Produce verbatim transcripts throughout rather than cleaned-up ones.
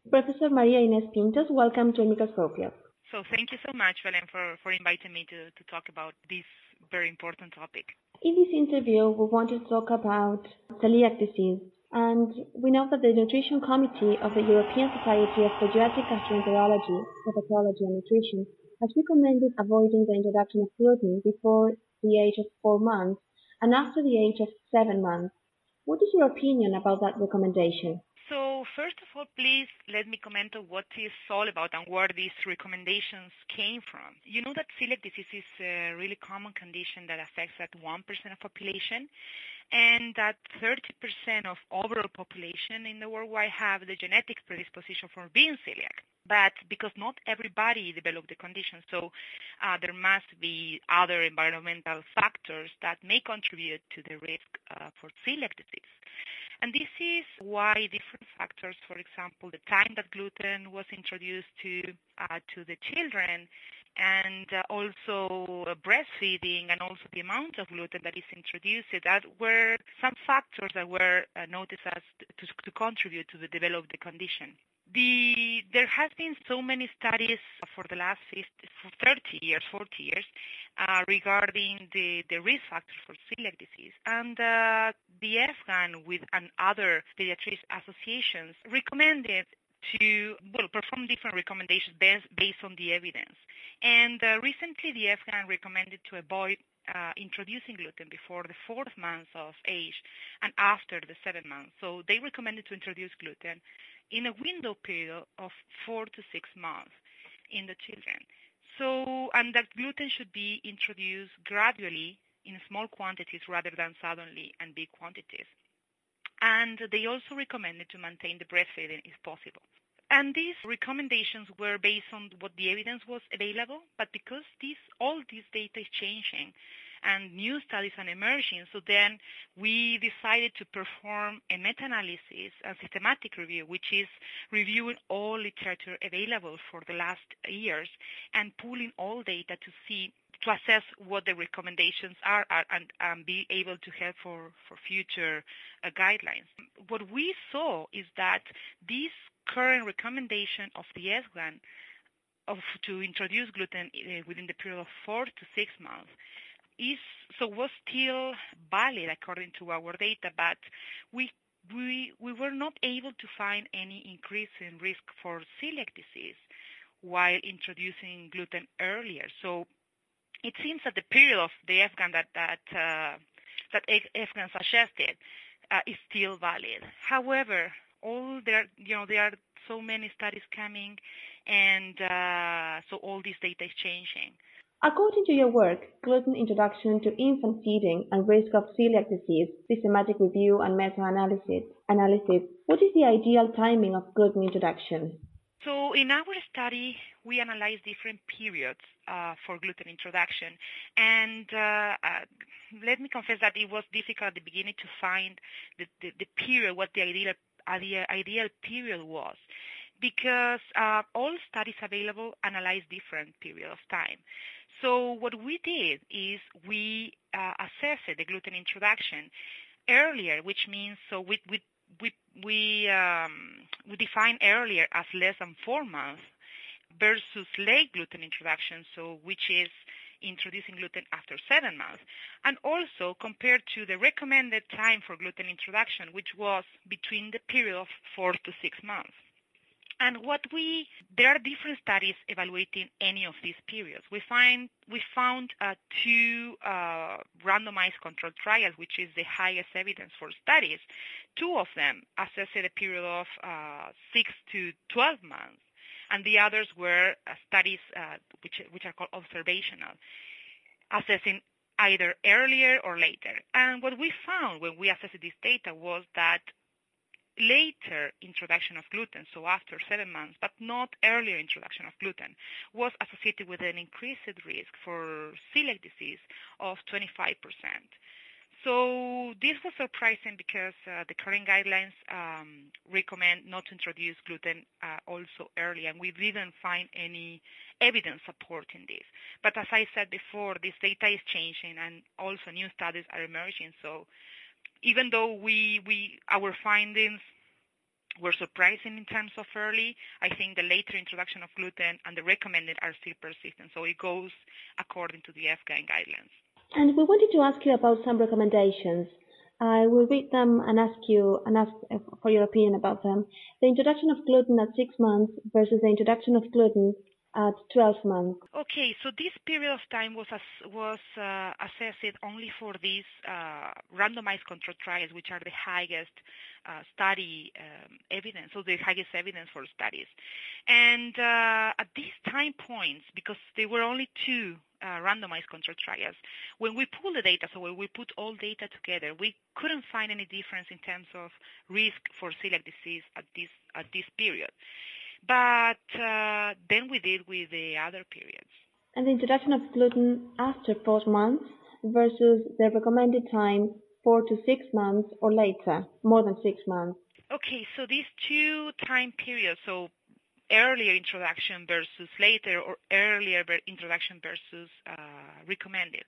Professor Maria Inés Pintos, welcome to Microscopia. So thank you so much, Valen, for, for inviting me to, to talk about this very important topic. In this interview, we want to talk about celiac disease. And we know that the Nutrition Committee of the European Society of Pediatric Gastroenterology, Hepatology and Nutrition has recommended avoiding the introduction of gluten before the age of four months and after the age of seven months. What is your opinion about that recommendation? So first of all, please let me comment on what it's all about and where these recommendations came from. You know that celiac disease is a really common condition that affects that one percent of population, and that thirty percent of overall population in the worldwide have the genetic predisposition for being celiac. But because not everybody developed the condition, so uh, there must be other environmental factors that may contribute to the risk uh, for celiac disease. And this is why different factors, for example, the time that gluten was introduced to uh, to the children, and uh, also uh, breastfeeding, and also the amount of gluten that is introduced, that were some factors that were uh, noticed as to, to contribute to the develop the condition. The, there has been so many studies for the last fifty, thirty years, forty years, uh, regarding the, the risk factors for celiac disease. And uh, the F G A N with and other pediatric associations recommended to well perform different recommendations based, based on the evidence. And uh, recently the F G A N recommended to avoid uh, introducing gluten before the fourth month of age and after the seventh month. So they recommended to introduce gluten in a window period of four to six months in the children. So, and that gluten should be introduced gradually in small quantities rather than suddenly and big quantities. And they also recommended to maintain the breastfeeding if possible. And these recommendations were based on what the evidence was available, but because these, all this data is changing and new studies are emerging, so then we decided to perform a meta-analysis, a systematic review, which is reviewing all literature available for the last years and pulling all data to see, to assess what the recommendations are, are and, and be able to help for, for future uh, guidelines. What we saw is that these current recommendation of the F G A N of to introduce gluten uh, within the period of four to six months is so was still valid according to our data, but we we we were not able to find any increase in risk for celiac disease while introducing gluten earlier. So it seems that the period of the F G A N that that uh, that F G A N suggested uh, is still valid. However, all there, you know, there are so many studies coming, and uh, so all this data is changing. According to your work, Gluten Introduction to Infant Feeding and Risk of Celiac Disease, Systematic Review and Meta-Analysis, analysis, what is the ideal timing of gluten introduction? So in our study, we analyzed different periods uh, for gluten introduction. And uh, uh, let me confess that it was difficult at the beginning to find the, the, the period, what the ideal, ideal, ideal period was, because uh, all studies available analyze different periods of time. So what we did is we uh, assessed the gluten introduction earlier, which means so we we we we, um, we define earlier as less than four months versus late gluten introduction, so which is introducing gluten after seven months, and also compared to the recommended time for gluten introduction, which was between the period of four to six months. And what we, there are different studies evaluating any of these periods. We find, we found uh, two uh, randomized controlled trials, which is the highest evidence for studies. Two of them assessed a period of uh, six to twelve months, and the others were uh, studies uh, which, which are called observational, assessing either earlier or later. And what we found when we assessed this data was that later introduction of gluten, so after seven months, but not earlier introduction of gluten, was associated with an increased risk for celiac disease of twenty-five percent. So this was surprising because uh, the current guidelines um, recommend not to introduce gluten uh, also early, and we didn't find any evidence supporting this. But as I said before, this data is changing, and also new studies are emerging. So even though we, we our findings were surprising in terms of early. I think the later introduction of gluten and the recommended are still persistent. So it goes according to the F G A N guidelines. And we wanted to ask you about some recommendations. I will read them and ask you and ask for your opinion about them. The introduction of gluten at six months versus the introduction of gluten at twelve months. Okay, so this period of time was ass- was uh, assessed only for these uh, randomized control trials, which are the highest uh, study um, evidence, so the highest evidence for studies. And uh, at these time points, because there were only two uh, randomized control trials, when we pull the data, so when we put all data together, we couldn't find any difference in terms of risk for celiac disease at this at this period. But uh, then we did with the other periods. And the introduction of gluten after four months versus the recommended time four to six months or later, more than six months. Okay, so these two time periods, so earlier introduction versus later, or earlier introduction versus uh, recommended.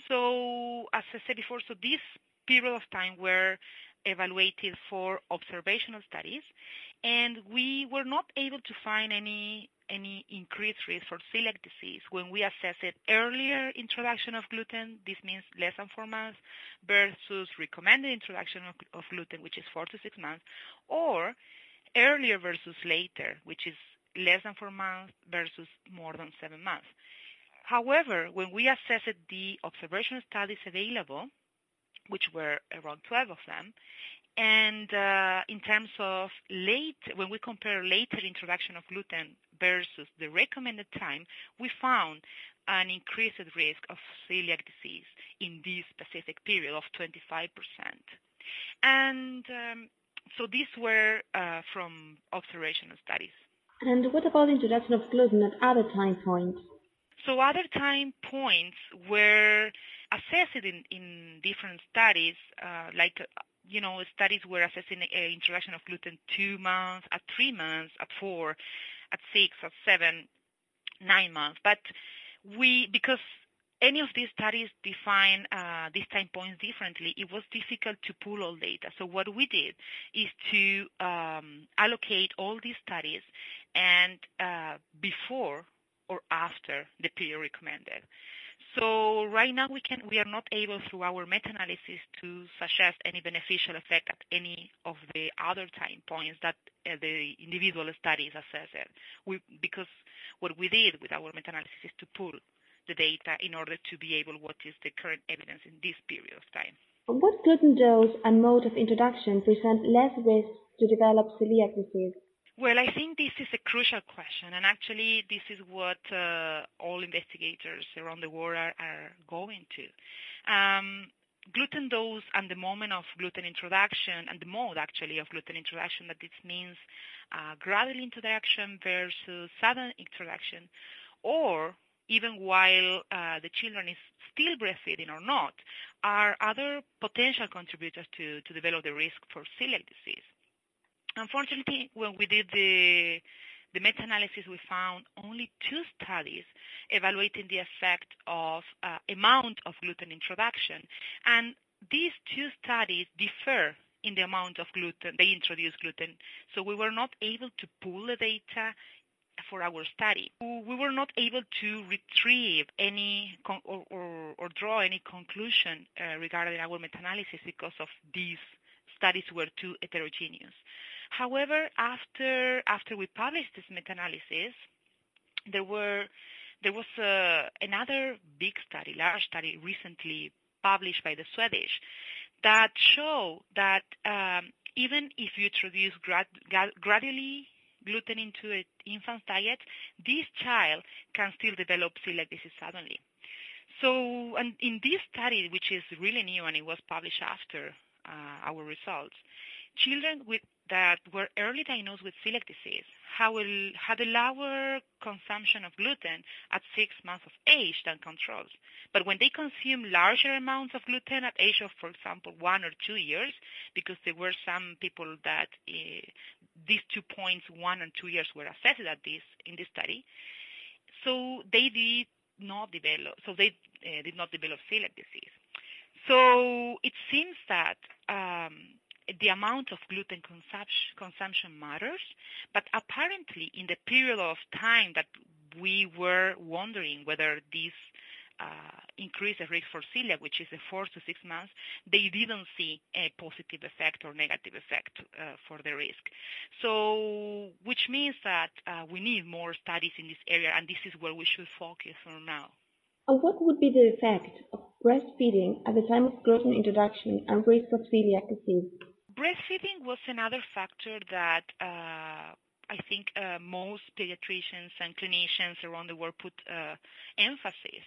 So as I said before, so this period of time were evaluated for observational studies, and we were not able to find any any increased risk for celiac disease when we assessed earlier introduction of gluten, this means less than four months, versus recommended introduction of, of gluten, which is four to six months, or earlier versus later, which is less than four months versus more than seven months. However, when we assessed the observational studies available, which were around twelve of them, and uh, in terms of late, when we compare later introduction of gluten versus the recommended time, we found an increased risk of celiac disease in this specific period of twenty-five percent. And um, so these were uh, from observational studies. And what about the introduction of gluten at other time points? So other time points were assessed in, in different studies, uh, like, you know, studies were assessing uh, introduction of gluten two months, at three months, at four, at six, at seven, nine months. But we, because any of these studies define uh, these time points differently, it was difficult to pull all data. So what we did is to um, allocate all these studies and uh, before or after the period recommended. So right now we can we are not able through our meta-analysis to suggest any beneficial effect at any of the other time points that uh, the individual studies assessed. We, because what we did with our meta-analysis is to pull the data in order to be able what is the current evidence in this period of time. What gluten dose and mode of introduction present less risk to develop celiac disease? Well, I think this is a crucial question, and actually this is what uh, all investigators around the world are, are going to. Um, gluten dose and the moment of gluten introduction, and the mode actually of gluten introduction, that this means uh, gradual introduction versus sudden introduction, or even while uh, the children is still breastfeeding or not, are other potential contributors to, to develop the risk for celiac disease. Unfortunately, when we did the, the meta-analysis, we found only two studies evaluating the effect of uh, amount of gluten introduction. And these two studies differ in the amount of gluten they introduce gluten. So we were not able to pull the data for our study. We were not able to retrieve any con- or, or, or draw any conclusion uh, regarding our meta-analysis because of these studies were too heterogeneous. However, after after we published this meta-analysis, there were there was uh, another big study, large study, recently published by the Swedish, that show that um, even if you introduce grad, grad, gradually gluten into an infant's diet, this child can still develop celiac disease suddenly. So, and in this study, which is really new and it was published after uh, our results, children with that were early diagnosed with celiac disease had a lower consumption of gluten at six months of age than controls. But when they consume larger amounts of gluten at age of, for example, one or two years, because there were some people that uh, these two points, one and two years, were assessed at this in this study, so they did not develop. So they uh, did not develop celiac disease. So it seems that um, the amount of gluten consumption, consumption matters, but apparently in the period of time that we were wondering whether this uh, increased the risk for celiac, which is the four to six months, they didn't see a positive effect or negative effect uh, for the risk. So, which means that uh, we need more studies in this area, and this is where we should focus on now. And what would be the effect of breastfeeding at the time of gluten introduction and risk of celiac disease? Breastfeeding was another factor that uh, I think uh, most pediatricians and clinicians around the world put uh, emphasis.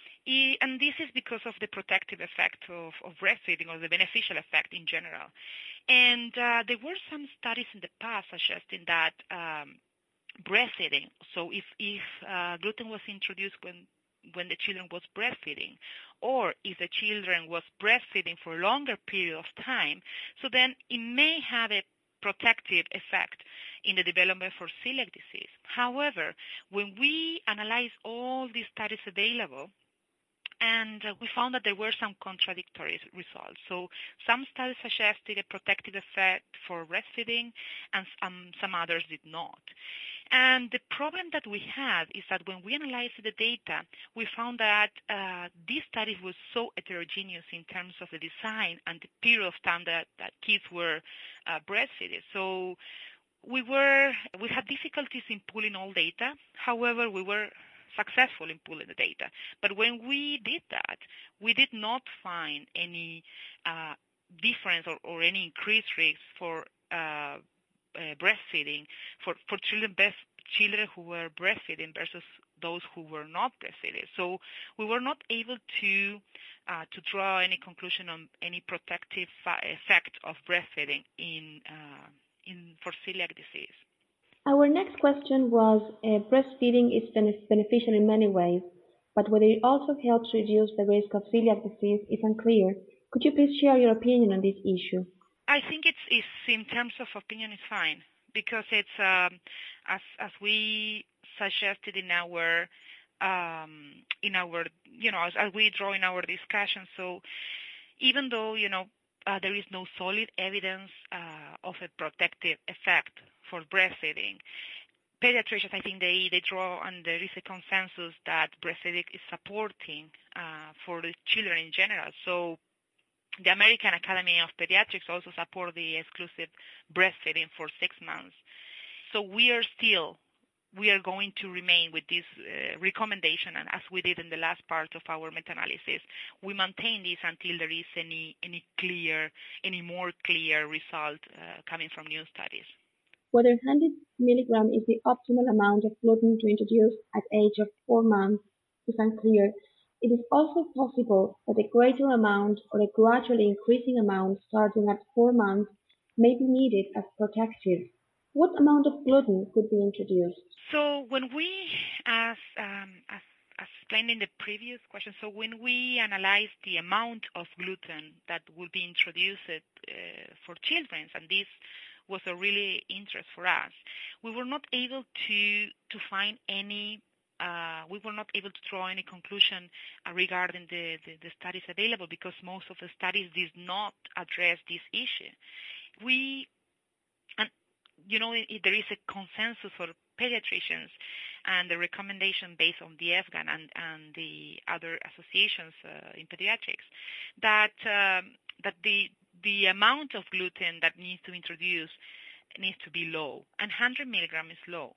And this is because of the protective effect of, of breastfeeding, or the beneficial effect in general. And uh, there were some studies in the past suggesting that um, breastfeeding, so if, if uh, gluten was introduced when, when the children was breastfeeding, or if the children was breastfeeding for a longer period of time, so then it may have a protective effect in the development for celiac disease. However, when we analyze all these studies available, and uh, we found that there were some contradictory results. So some studies suggested a protective effect for breastfeeding, and some, some others did not. And the problem that we had is that when we analyzed the data, we found that uh, these studies were so heterogeneous in terms of the design and the period of time that, that kids were uh, breastfeeding. So we were we had difficulties in pulling all data. However, we were successful in pulling the data. But when we did that, we did not find any uh, difference or, or any increased risks for uh, uh, breastfeeding for, for children, best, children who were breastfeeding versus those who were not breastfeeding. So we were not able to uh, to draw any conclusion on any protective effect of breastfeeding in uh, in for celiac disease. Our next question was, uh, breastfeeding is beneficial in many ways, but whether it also helps reduce the risk of celiac disease is unclear. Could you please share your opinion on this issue? I think it's, it's in terms of opinion, it's fine, because it's um, as as we suggested in our um, in our you know as, as we draw in our discussion. So even though you know uh, there is no solid evidence uh, of a protective effect for breastfeeding, pediatricians, I think they, they draw, and there is a consensus that breastfeeding is supporting uh, for the children in general. So the American Academy of Pediatrics also support the exclusive breastfeeding for six months. So we are still, we are going to remain with this uh, recommendation, and as we did in the last part of our meta-analysis, we maintain this until there is any, any clear, any more clear result uh, coming from new studies. Whether one hundred milligrams is the optimal amount of gluten to introduce at age of four months is unclear. It is also possible that a greater amount or a gradually increasing amount starting at four months may be needed as protective. What amount of gluten could be introduced? So when we, as, um, as, as explained in the previous question, so when we analyze the amount of gluten that will be introduced uh, for children, and this was a really interest for us, we were not able to to find any, uh, we were not able to draw any conclusion uh, regarding the, the, the studies available, because most of the studies did not address this issue. We, and you know, it, there is a consensus for pediatricians and the recommendation based on the F G A N and, and the other associations uh, in pediatrics that um, that the the amount of gluten that needs to introduce needs to be low, and one hundred milligrams is low.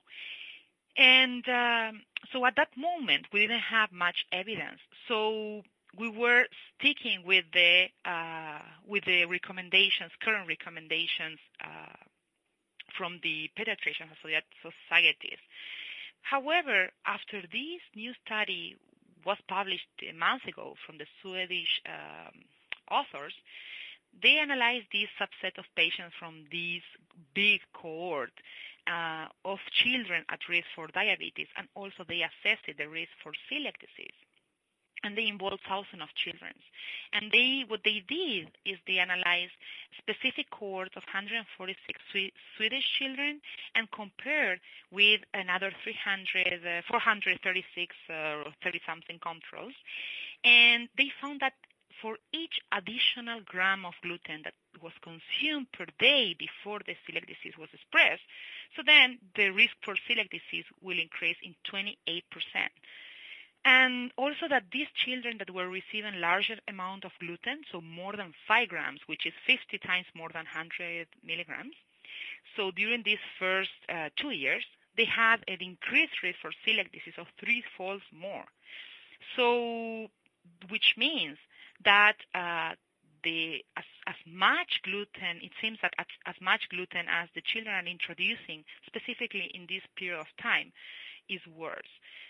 And um, so at that moment, we didn't have much evidence. So we were sticking with the uh, with the recommendations, current recommendations uh, from the pediatrician societies. However, after this new study was published a month ago from the Swedish um, authors, they analyzed this subset of patients from this big cohort uh, of children at risk for diabetes, and also they assessed the risk for celiac disease. And they involved thousands of children. And they, what they did is they analyzed specific cohorts of one hundred forty-six Swedish children and compared with another three hundred, uh, four hundred thirty-six or uh, thirty-something controls. And they found that for each additional gram of gluten that was consumed per day before the celiac disease was expressed, so then the risk for celiac disease will increase in twenty-eight percent. And also that these children that were receiving larger amount of gluten, so more than five grams, which is fifty times more than one hundred milligrams, so during these first uh, two years, they had an increased risk for celiac disease of three-fold more. So, which means that uh, the as, as much gluten, it seems that as, as much gluten as the children are introducing, specifically in this period of time, is worse.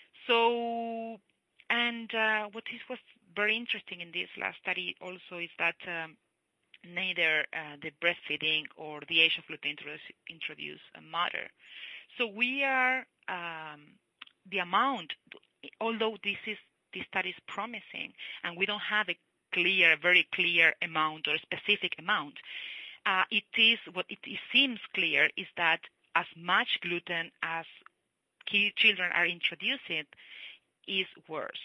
So, and uh, what is, was very interesting in this last study also is that um, neither uh, the breastfeeding or the age of gluten introduce matter. So we are, um, the amount, although this is this study is promising and we don't have a clear, very clear amount or a specific amount, uh, it is, what it, it seems clear is that as much gluten as children are introducing is worse.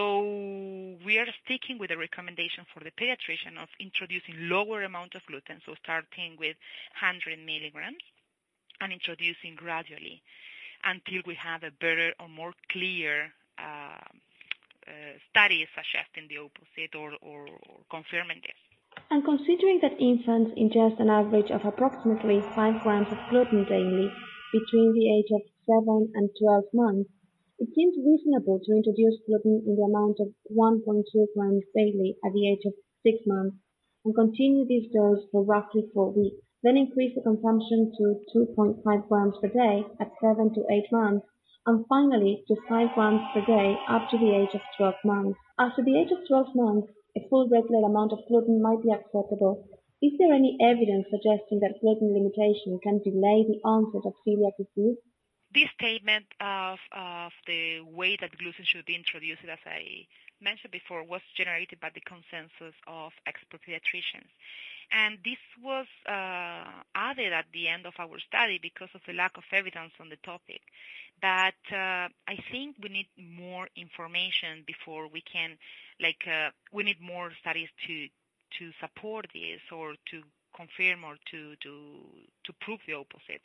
So we are sticking with the recommendation for the pediatrician of introducing lower amount of gluten, so starting with one hundred milligrams and introducing gradually until we have a better or more clear uh, uh, study suggesting the opposite or, or, or confirming this. And considering that infants ingest an average of approximately five grams of gluten daily between the age of seven and twelve months, it seems reasonable to introduce gluten in the amount of one point two grams daily at the age of six months and continue this dose for roughly four weeks. Then increase the consumption to two point five grams per day at seven to eight months, and finally to five grams per day up to the age of twelve months. After the age of twelve months, a full regular amount of gluten might be acceptable. Is there any evidence suggesting that gluten limitation can delay the onset of celiac disease? This statement of, of the way that gluten should be introduced, as I mentioned before, was generated by the consensus of expert pediatricians. And this was uh, added at the end of our study because of the lack of evidence on the topic. But uh, I think we need more information before we can, like, uh, we need more studies to to support this or to confirm or to to to prove the opposite.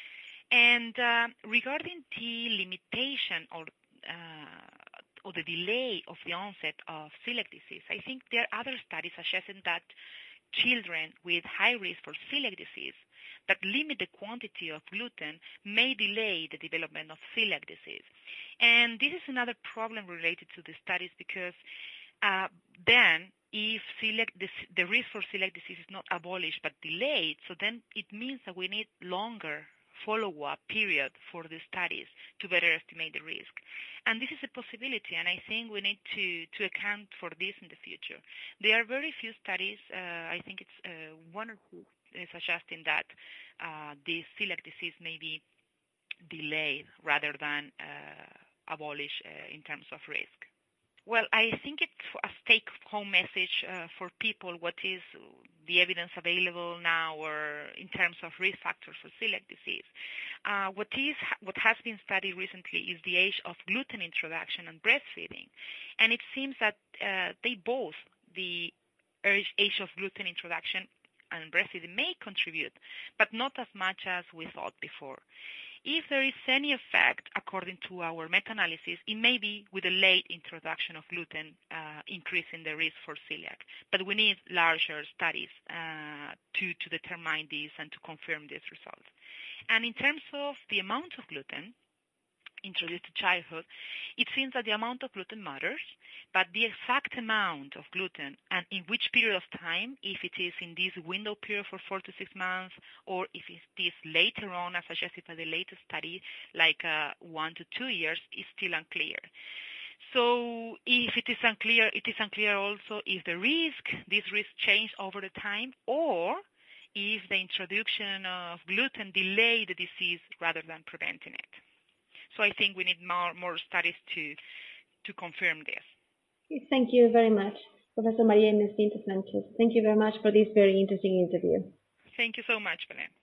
And uh, regarding the limitation or uh, or the delay of the onset of celiac disease, I think there are other studies suggesting that children with high risk for celiac disease that limit the quantity of gluten may delay the development of celiac disease. And this is another problem related to the studies because uh, then if celiac, the, the risk for celiac disease is not abolished but delayed, so then it means that we need longer follow-up period for the studies to better estimate the risk. And this is a possibility, and I think we need to, to account for this in the future. There are very few studies, uh, I think it's uh, one or two, uh, suggesting that uh, the celiac disease may be delayed rather than uh, abolished uh, in terms of risk. Well, I think it's a take-home message uh, for people what is the evidence available now or in terms of risk factors for celiac disease. Uh, what is what has been studied recently is the age of gluten introduction and breastfeeding. And it seems that uh, they both, the age of gluten introduction and breastfeeding may contribute, but not as much as we thought before. If there is any effect, according to our meta-analysis, it may be with a late introduction of gluten uh, increasing the risk for celiac. But we need larger studies uh, to, to determine this and to confirm these results. And in terms of the amount of gluten introduced to childhood, it seems that the amount of gluten matters, but the exact amount of gluten and in which period of time, if it is in this window period for four to six months, or if it is later on, as suggested by the latest study, like uh, one to two years, is still unclear. So if it is unclear, it is unclear also if the risk, this risk changed over the time, or if the introduction of gluten delayed the disease rather than preventing it. So I think we need more, more studies to to confirm this. Thank you very much, Professor María Inés Pinto Sánchez. Thank you very much for this very interesting interview. Thank you so much, Belén.